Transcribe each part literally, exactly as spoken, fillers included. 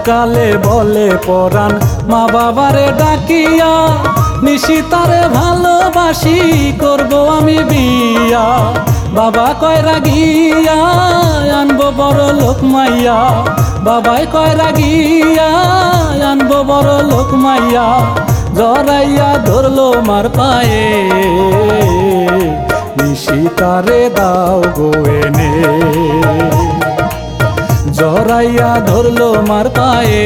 সকালে বলে পরাণ মা বাবারে ডাকিয়া, নিশিতারে ভালোবাসি করব আমি বিয়া। বাবা কয় রাগিয়া আনবো বড় লোক মাইয়া, বাবাই কয় রাগিয়া আনবো বড় লোক মাইয়া। জড়াইয়া ধরলো মার পায়ে, নিশিতারে দাও গো এনে। জড়াইয়া ধরলো মার পায়ে,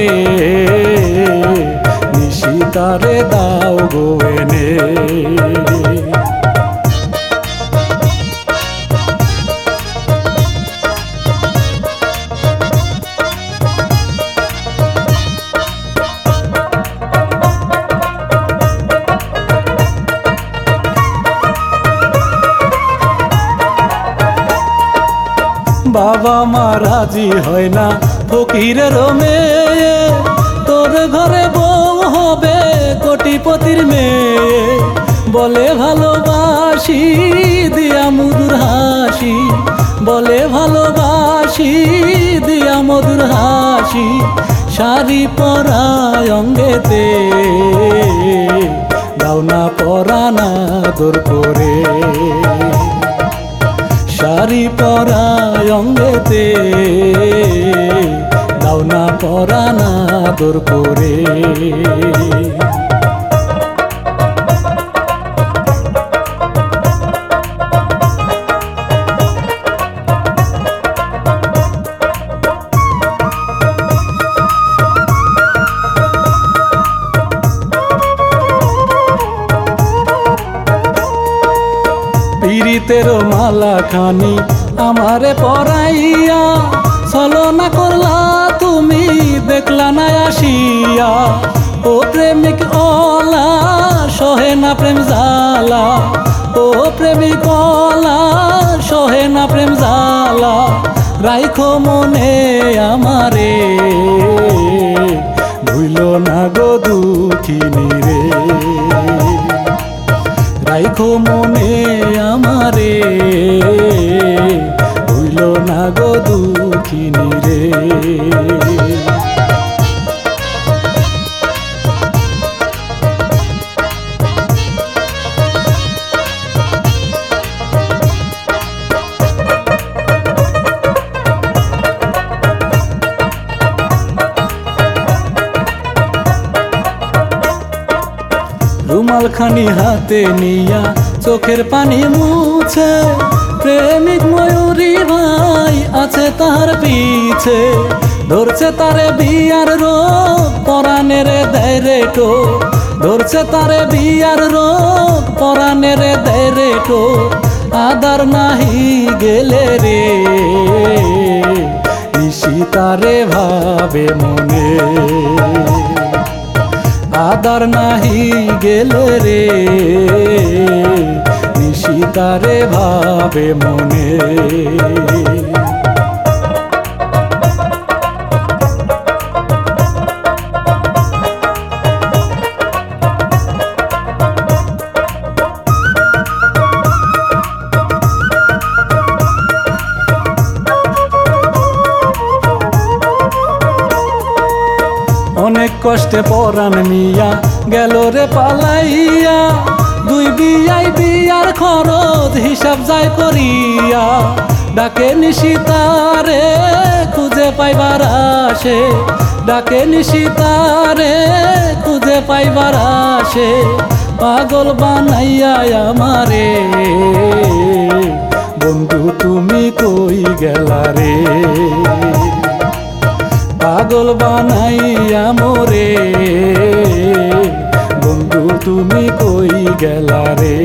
নিশিতারে দাও গো এনে। বাবা মা রাজি হয় না ফকিরের মেয়ে, তোর ঘরে বউ হবে কোটিপতির মেয়ে। বলে ভালোবাসি দিয়া মধুর হাসি, বলে ভালোবাসি দিয়া মধুর হাসি। শাড়ি পরায় অঙ্গেতে দাও না পরানা দোর করে, শাড়ি পরায় অঙ্গেতে দাও না পরানা দোর করে। পীড়িতের মালা খানি আমারে পরাইয়া, ছলনা করলা তুমি দেখলা না আসিয়া। ও প্রেমিক ওলা সহে না প্রেম জালা, ও প্রেমিক ওলা সহে না প্রেম জালা। রাইখো মনে আমারে ভুইল না গো দুঃখিনী রে, রাইখো মনে আমারে ভুইল না গো দুঃখিনী রে। রুমাল খানি হাতে নিয়া চোখের পানি মুছে, প্রেমিক ময়ূরী ভাই আছে তার পিছে। ধরছে তারে বিয়ার রোগ পরাণের দেয় রে টো, ধরছে তারে বিয়ার রোগ পরাণের দেয় রে টো। আদার নাহি গেলে রে নিশিতারে ভাবে মনে, আদার নাহি গেলে রে নিশিতারে ভাবে মনে। অনেক কষ্টে পরাণ মিয়া গেল রে পালাইয়া, দুই বিয়াই বিয়ার খরচ হিসাব যায় করিয়া। ডাকে নিশিতারে খুঁজে পাইবার আসে, ডাকে নিশিতারে খুঁজে পাইবার আসে। পাগল বানাইয়া আমারে বন্ধু তুমি কই গেলা রে, পাগল বানাইয়া মোরে বন্ধু তুমি কই গেলা রে।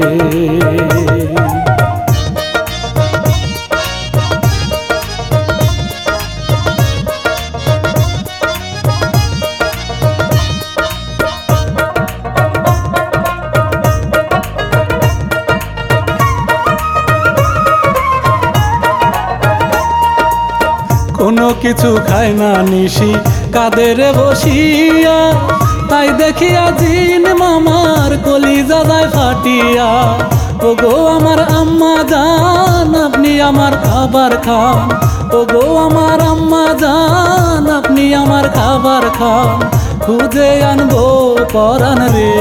কোনো কিছু খায় না নিশি কাদের বসিয়া, তাই দেখিয়া জিন মামার কলিজা যায় ফাটিয়া। ওগো আমার আম্মা জান আপনি আমার খাবার খান, ওগো আমার আম্মা জান আপনি আমার খাবার খান। খুঁজে আনবো পরাণ রে,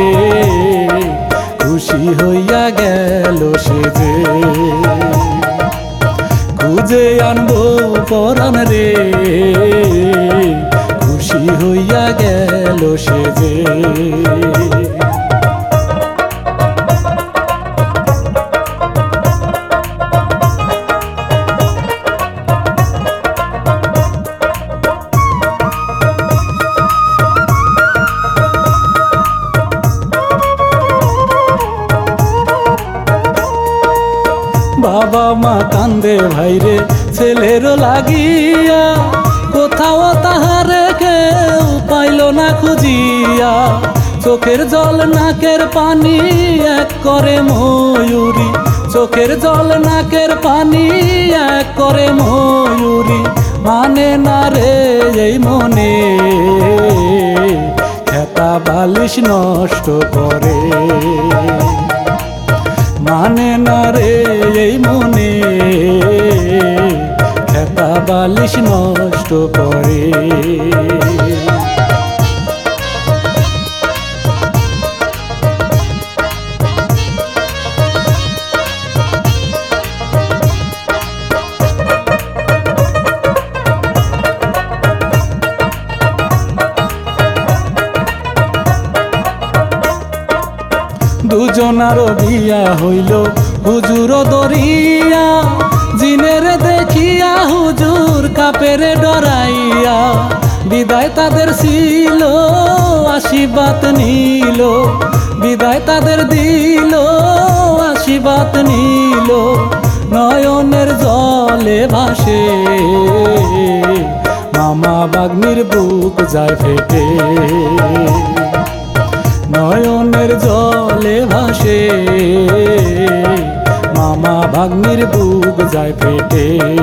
খুশি হইয়া গেল সে যে। খুঁজে আনবো পরাণ রে, খুশি হইয়া গেল সে যে। বাবা মা কান্দে ভাইরে ছেলেরও লাগিয়া, কোথাও তাহারে কেউ পাইল না খুঁজিয়া। চোখের জল নাকের পানি এক করে ময়ূরী, চোখের জল নাকের পানি এক করে ময়ূরী। মানে না রে এই মনে খেতা বালিশ নষ্ট করে, মানে না রে এই মনে খেতা বালিশ নষ্ট করে। দুজনারও বিয়া হইল হুজুর দরিয়া, জিনের দেখিয়া হুজুর কাপেরে ডরাইয়া। বিদায় তাদের ছিল আশীর্বাদ নিল, বিদায় তাদের দিল আশীর্বাদ নিল। নয়নের জলে ভাসে মামা বাগ্নির বুক যায় ফেটে, নয়নের জলে ভাসে মামা ভাগ্নির বুক যায় ফেটে।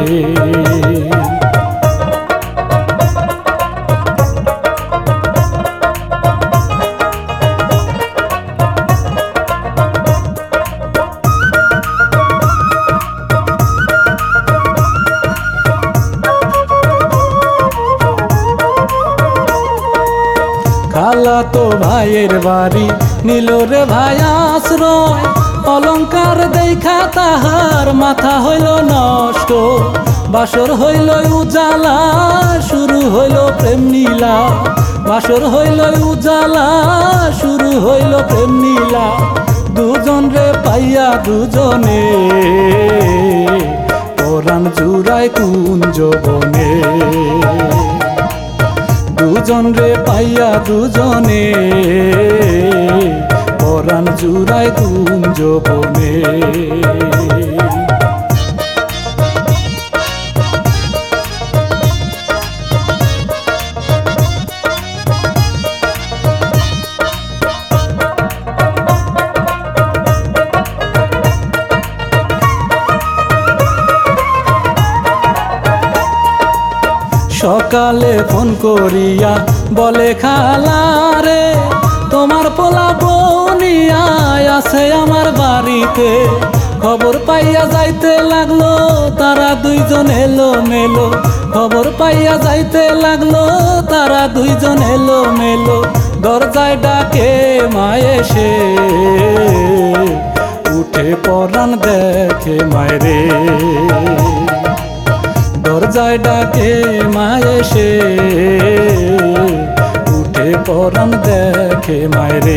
খালা তো ভাইয়ের বাড়ি নিল রে ভাই আশ্রয়, অলংকার দেখা তাহার মাথা হইল নষ্ট। বাসর হইল উজালা শুরু হইল প্রেম নীলা, বাসর হইল উজালা শুরু হইল প্রেম নীলা। দুজন রে পাইয়া দুজনে পরাণ জুড়ায় কুঞ্জ বনে, দুজন রে পাইয়া দুজনে পরাণ জুড়ায় কুঞ্জ বনে। সকালে ফোন করিয়া বলে খালা রে, তোমার পোলা বনিয়া আছে আমার বাড়িতে। খবর পাইয়া যাইতে লাগলো তারা দুইজন এলো মেলো, খবর পাইয়া যাইতে লাগলো তারা দুইজন এলো মেলো। দরজায় ডাকে মায়ে সে উঠে পরাণ দেখে মায়রে, দরজায় ডাকে মায়ে সে উঠে পরাণ দেখে মায়রে।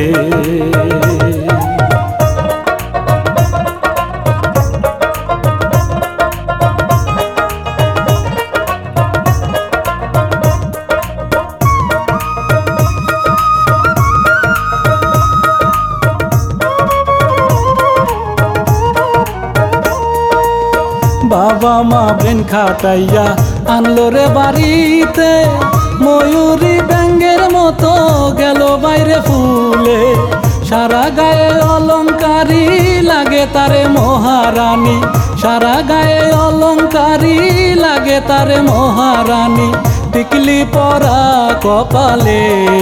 বাবা মা ব্রেন খাটাইয়া আনলো রে বাড়িতে, ময়ূরী ব্যাঙের মতো গেল বাইরে ফুলে। সারা গায়ে অলংকারি লাগে তারে মহারানী, সারা গায়ে অলংকারি লাগে তারে মহারানী। টিকলি পরা কপালে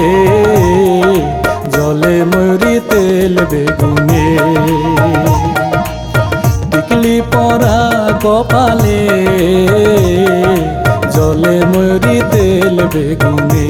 জলে ময়ূরী তেল বেগুনে টিকলি পরা কপালে জলে ময়ূরী তেল বেগুনে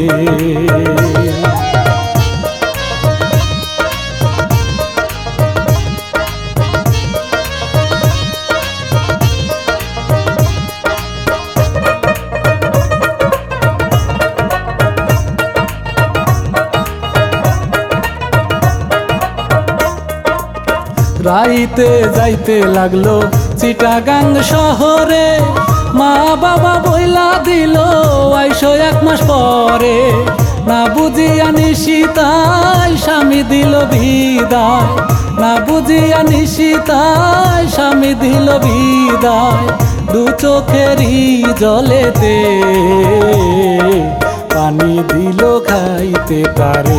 রাইতে যাইতে লাগলো চিটাগাং শহরে মা বাবা বইলা দিল আইসো এক মাস পরে না বুঝিয়া নিশিতাই স্বামী দিল বিদায় না বুঝিয়া নিশিতাই স্বামী দিল বিদায় দু চোখেরই জলেতে পানি দিল খাইতে পারে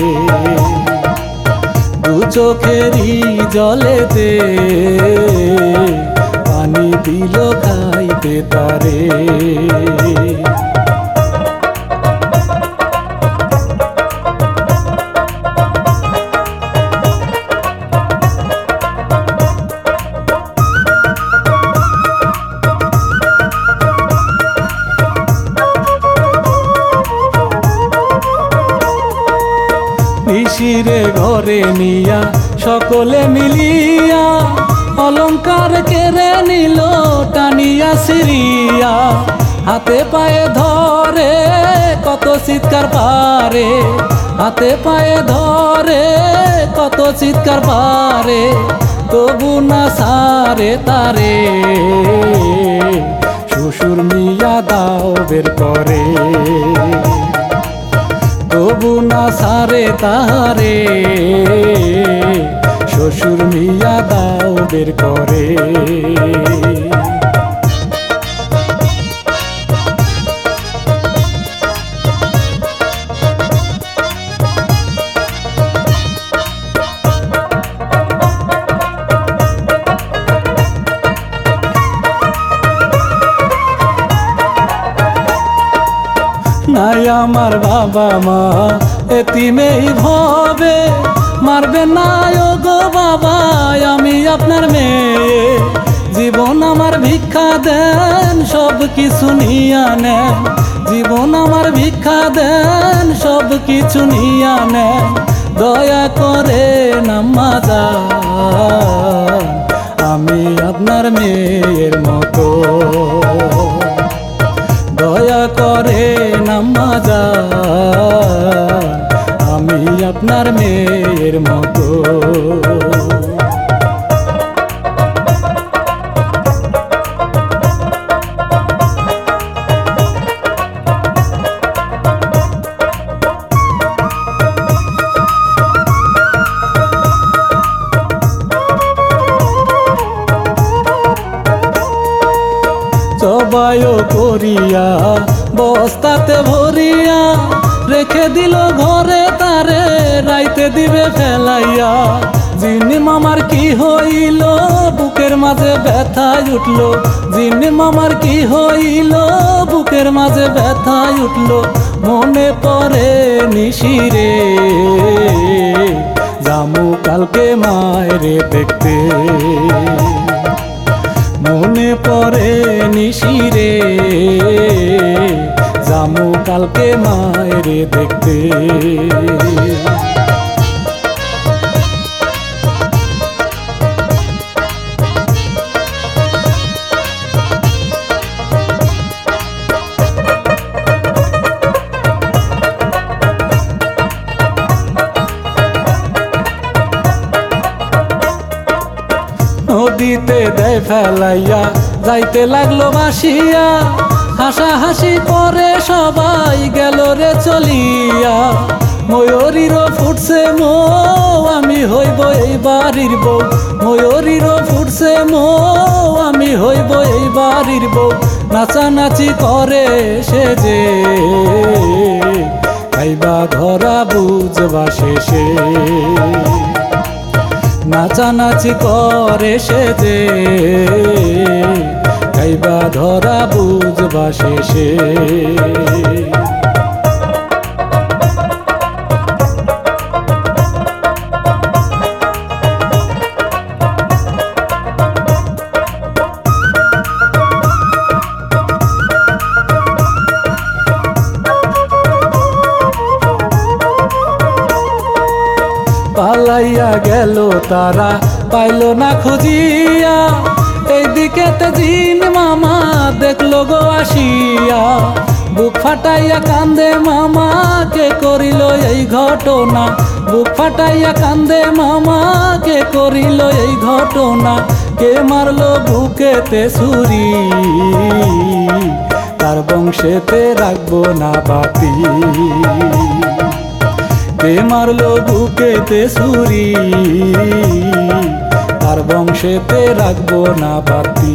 দু চোখেরই জলেতে পানি দিল খাইতে পারে নিশিরে ঘরে নিয়া সকলে মিলিয়া অলংকার কেড়ে নিল টানিয়া সিরিয়া হাতে পায়ে ধরে কত চিৎকার পারে হাতে পায়ে ধরে কত চিৎকার পারে তবু না সারে তারে শ্বশুর মিয়া দাও বের করে তবু না সারে তারে শ্বশুর মিয়া দাও বের করে নাই আমার বাবা মা এতিমেই ভবে মারবে না গো বাবা আমি আপনার মেয়ে জীবন আমার ভিক্ষা দেন সব কিছু নিয়া নেন জীবন আমার ভিক্ষা দেন সব কিছু নিয়া নেন দয়া করে নাম্মা যান আমি আপনার মেয়ের মতো দয়া করে নাম্মা যান আমি আপনার মেয়ের মতো জবায়ও করিয়া বস্তাতে ভরিয়া রেখে দিল ঘরে তারে রাইতে দিবে ফেলাইয়া জিনি মামার কি হইল বুকের মাঝে ব্যথায় উঠল জিনি মামার কি হইল বুকের মাঝে ব্যথায় উঠল মনে পড়ে নিশিরে জামু কালকে মায়েরে দেখতে মনে পড়ে নিশিরে জামু কালকে মায়েরে দেখতে নদীতে দেয় ফেলাইয়া যাইতে লাগলো বাসিয়া হাসাহাসি করে সবাই গেল রে চলিয়া ময়ূরীরও ফুটছে মৌ আমি হইব এই বাড়ির বউ ময়ূরীরও ফুটছে মৌ আমি হইব এই বাড়ির বউ নাচানাচি করে সে যে খাইবা ধরা বুঝবা শেষে নাচানাচি করে সে যে খাইবা ধরা বুঝবা শেষে। পালাইয়া গেল তারা পাইল না খুঁজিয়া, এইদিকেতে জিন মামা দেখলো গো আসিয়া। বুক ফাটাইয়া কান্দে মামা কে করিল এই ঘটনা, বুক ফাটাইয়া কান্দে মামা কে করিল এই ঘটনা। কে মারলো বুকেতে ছুরি, তার বংশেতে রাখবো না বাতি। কে মারলো বুকেতে ছুরি, তার বংশেতে রাখবো না বাতি।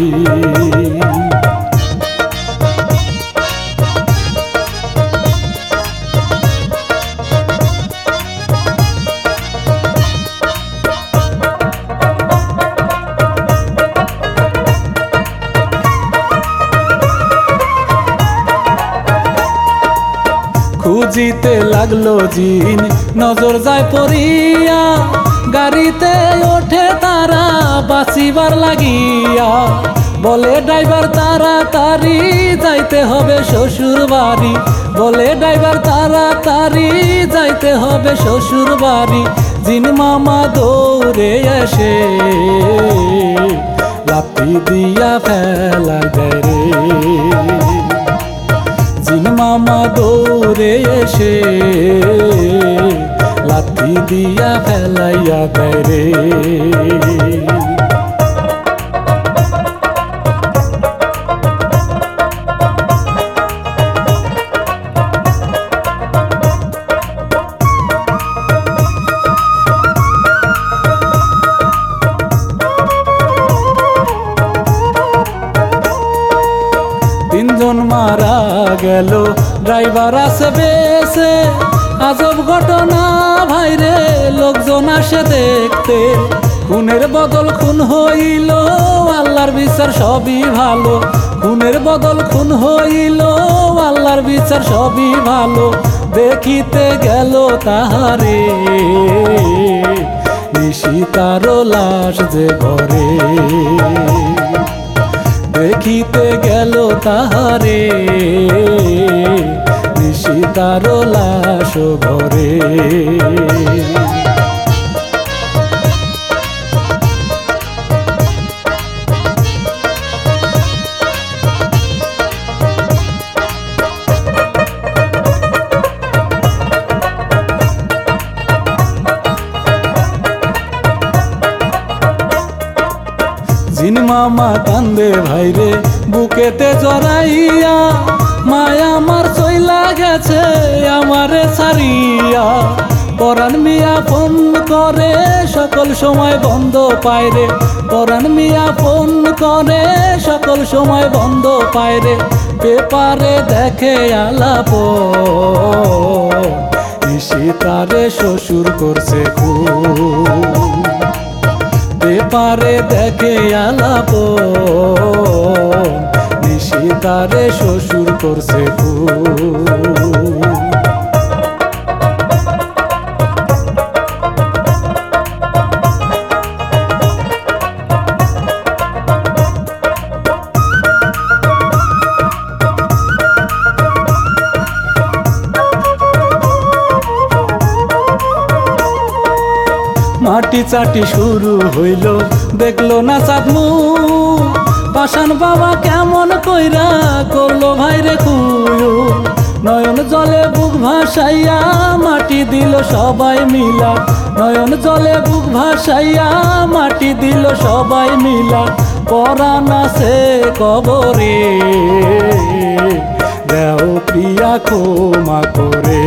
খুঁজিতে লাগলো জিন নজর যায় পড়িয়া, গাড়িতে ওঠে তারা বাঁচিবার লাগিয়া। বলে ড্রাইভার তাড়াতাড়ি যাইতে হবে শ্বশুর বাড়ি, বলে ড্রাইভার তাড়াতাড়ি যাইতে হবে শ্বশুর বাড়ি। জিন মামা দৌড়ে এসে লাথি দিয়া ফেলা দেয় রে, জিন মামা দৌড়ে এসে লাথি দিয়া ফেলাইয়া দেয় রে। তিনজন মারা গেল ড্রাইভার আছে বেশে, আজব ঘটনা ভাইরে লোকজন আসে দেখতে। খুনের বদল খুন হইল আল্লাহর বিচার সবই ভালো, খুনের বদল খুন হইল আল্লাহর বিচার সবই ভালো। দেখিতে গেল তাহারে নিশিতার লাশ যে ঘরে, দেখিতে গেল তাহারে নিশিতার লাশ ঘরে। জিন মামা কান্দে ভাইরে বুকেতে জড়াইয়া, মায়া আমার চইলা গেছে আমারে ছাড়িয়া। পরাণ মিয়া ফোন করে সকল সময় বন্ধ পায় রে, পরাণ মিয়া ফোন করে সকল সময় বন্ধ পায় রে। পেপারে দেখে আলাপ নিশিতারে শ্বশুর করছে খুন, পেপারে দেখে আলাপ নিশিতারে শ্বশুর করছে খুন। মাটি চাটি শুরু হইল দেখলো না চাঁদমু, পাষাণ বাবা কেমন কইরা করলো ভাইরে খুয়ু। নয়ন জলে বুক ভাসাইয়া মাটি দিল সবাই মিলা, নয়ন জলে বুক ভাসাইয়া মাটি দিল সবাই মিলা। পরাণ আছে কবরে দেও প্রিয়া ক্ষমা করে,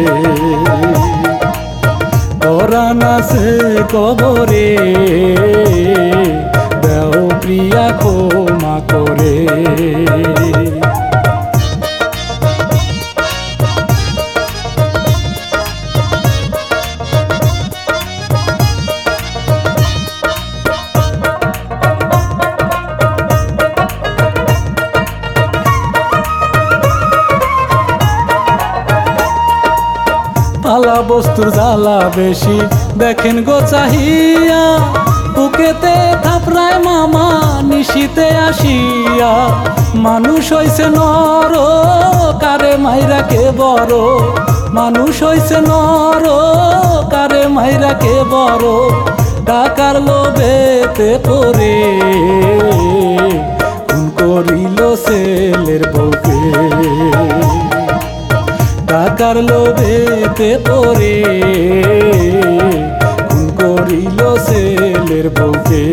পরাণ আছে কবরে দেও প্রিয়া ক্ষমা করে। কালা বস্তুর জ্বালা বেশি দেখেন গো চাহিয়া, বুকেতে থাপড়ায় মামা নিশিতে আসিয়া। মানুষ হইছে নর কারে মাইরা কে বড়, মানুষ হইছে নর কারে মাইরা কে বড়। টাকার লোভেতে পড়ে খুন করিল ছেলের বউকে, টাকার লোভেতে পড়ে খুন করিল ছেলের বউকে।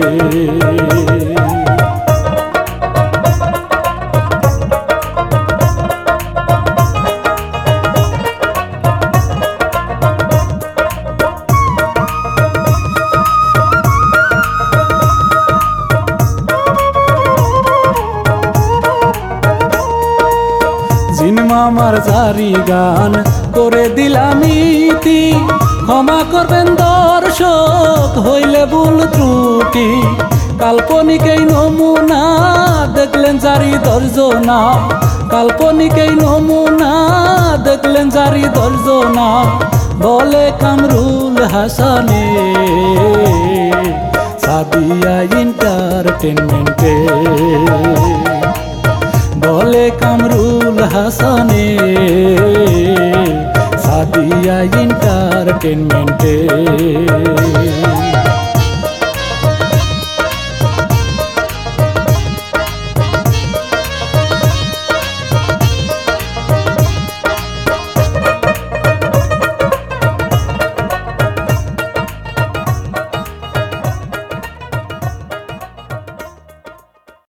জিন মামার জারি গান করে দিলাম ইতি, ক্ষমা করবেন দর্শক হইলে ভুল ত্রুটি। কাল্পনিক এই নমুনা দেখলেন জারি দর্জনা, কাল্পনিক এই নমুনা দেখলেন জারি দর্জনা। বলে কামরুল হাসানে সাদিয়া এন্টারটেনমেন্টে, বলে কামরুল হাসানে সাদিয়া এন্টারটেনমেন্টে।